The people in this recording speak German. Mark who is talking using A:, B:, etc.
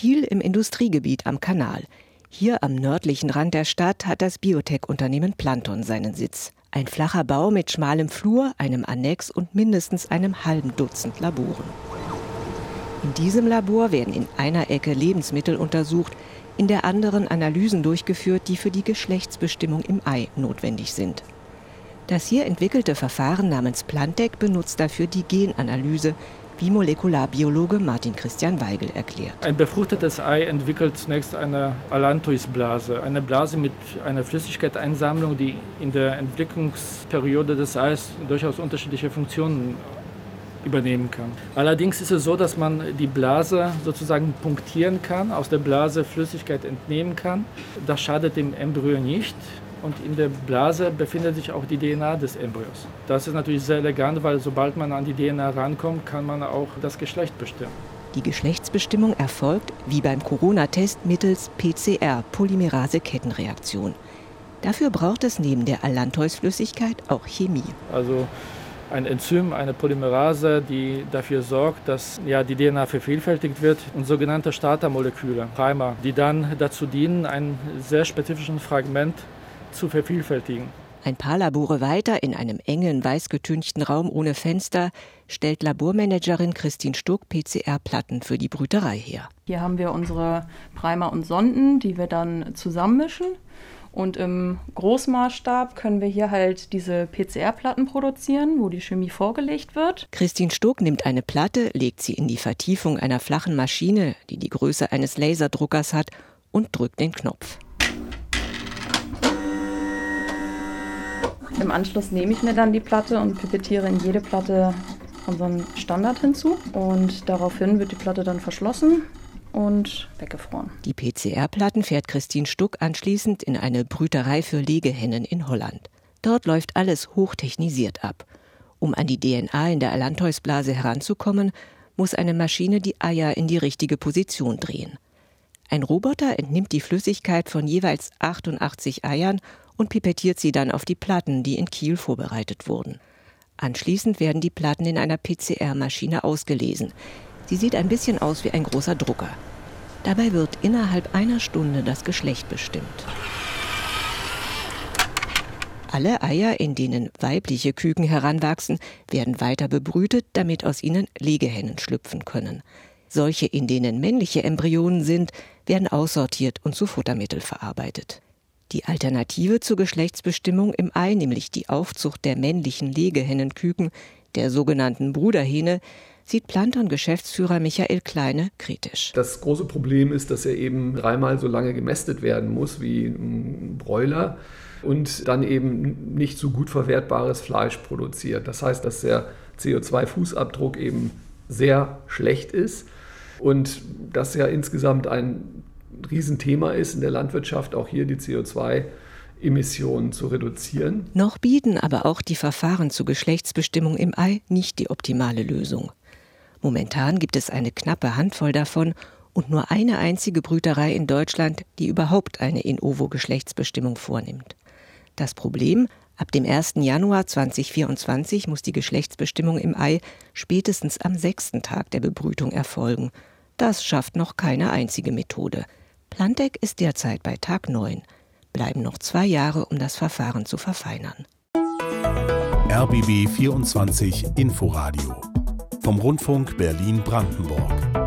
A: Kiel im Industriegebiet am Kanal. Hier am nördlichen Rand der Stadt hat das Biotech-Unternehmen Planton seinen Sitz. Ein flacher Bau mit schmalem Flur, einem Annex und mindestens einem halben Dutzend Laboren. In diesem Labor werden in einer Ecke Lebensmittel untersucht, in der anderen Analysen durchgeführt, die für die Geschlechtsbestimmung im Ei notwendig sind. Das hier entwickelte Verfahren namens Plantec benutzt dafür die Genanalyse, wie Molekularbiologe Martin Christian Weigel erklärt.
B: Ein befruchtetes Ei entwickelt zunächst eine Allantoisblase, eine Blase mit einer Flüssigkeitseinsammlung, die in der Entwicklungsperiode des Eis durchaus unterschiedliche Funktionen übernehmen kann. Allerdings ist es so, dass man die Blase sozusagen punktieren kann, aus der Blase Flüssigkeit entnehmen kann. Das schadet dem Embryo nicht. Und in der Blase befindet sich auch die DNA des Embryos. Das ist natürlich sehr elegant, weil sobald man an die DNA rankommt, kann man auch das Geschlecht bestimmen.
A: Die Geschlechtsbestimmung erfolgt, wie beim Corona-Test, mittels PCR, Polymerase-Kettenreaktion. Dafür braucht es neben der Allantois-Flüssigkeit auch Chemie.
B: Also ein Enzym, eine Polymerase, die dafür sorgt, dass die DNA vervielfältigt wird, und sogenannte Startermoleküle, Primer, die dann dazu dienen, ein sehr spezifisches Fragment zu vervielfältigen.
A: Ein paar Labore weiter, in einem engen, weißgetünchten Raum ohne Fenster, stellt Labormanagerin Christine Stuck PCR-Platten für die Brüterei her.
C: Hier haben wir unsere Primer und Sonden, die wir dann zusammenmischen. Und im Großmaßstab können wir hier halt diese PCR-Platten produzieren, wo die Chemie vorgelegt wird.
A: Christine Stuck nimmt eine Platte, legt sie in die Vertiefung einer flachen Maschine, die die Größe eines Laserdruckers hat, und drückt den Knopf.
C: Im Anschluss nehme ich mir dann die Platte und pipettiere in jede Platte unseren Standard hinzu. Und daraufhin wird die Platte dann verschlossen und weggefroren.
A: Die PCR-Platten fährt Christine Stuck anschließend in eine Brüterei für Legehennen in Holland. Dort läuft alles hochtechnisiert ab. Um an die DNA in der Allantoisblase heranzukommen, muss eine Maschine die Eier in die richtige Position drehen. Ein Roboter entnimmt die Flüssigkeit von jeweils 88 Eiern und pipettiert sie dann auf die Platten, die in Kiel vorbereitet wurden. Anschließend werden die Platten in einer PCR-Maschine ausgelesen. Sie sieht ein bisschen aus wie ein großer Drucker. Dabei wird innerhalb einer Stunde das Geschlecht bestimmt. Alle Eier, in denen weibliche Küken heranwachsen, werden weiter bebrütet, damit aus ihnen Legehennen schlüpfen können. Solche, in denen männliche Embryonen sind, werden aussortiert und zu Futtermittel verarbeitet. Die Alternative zur Geschlechtsbestimmung im Ei, nämlich die Aufzucht der männlichen Legehennenküken, der sogenannten Bruderhähne, sieht Planton-Geschäftsführer Michael Kleine kritisch.
D: Das große Problem ist, dass er eben 3-mal so lange gemästet werden muss wie ein Broiler und dann eben nicht so gut verwertbares Fleisch produziert. Das heißt, dass der CO2-Fußabdruck eben sehr schlecht ist und das ja insgesamt ein Riesenthema ist in der Landwirtschaft, auch hier die CO2-Emissionen zu reduzieren.
A: Noch bieten aber auch die Verfahren zur Geschlechtsbestimmung im Ei nicht die optimale Lösung. Momentan gibt es eine knappe Handvoll davon und nur eine einzige Brüterei in Deutschland, die überhaupt eine In-ovo-Geschlechtsbestimmung vornimmt. Das Problem: Ab dem 1. Januar 2024 muss die Geschlechtsbestimmung im Ei spätestens am 6. Tag der Bebrütung erfolgen. Das schafft noch keine einzige Methode. Plantec ist derzeit bei Tag 9. Bleiben noch 2 Jahre, um das Verfahren zu verfeinern.
E: RBB 24 Inforadio vom Rundfunk Berlin-Brandenburg.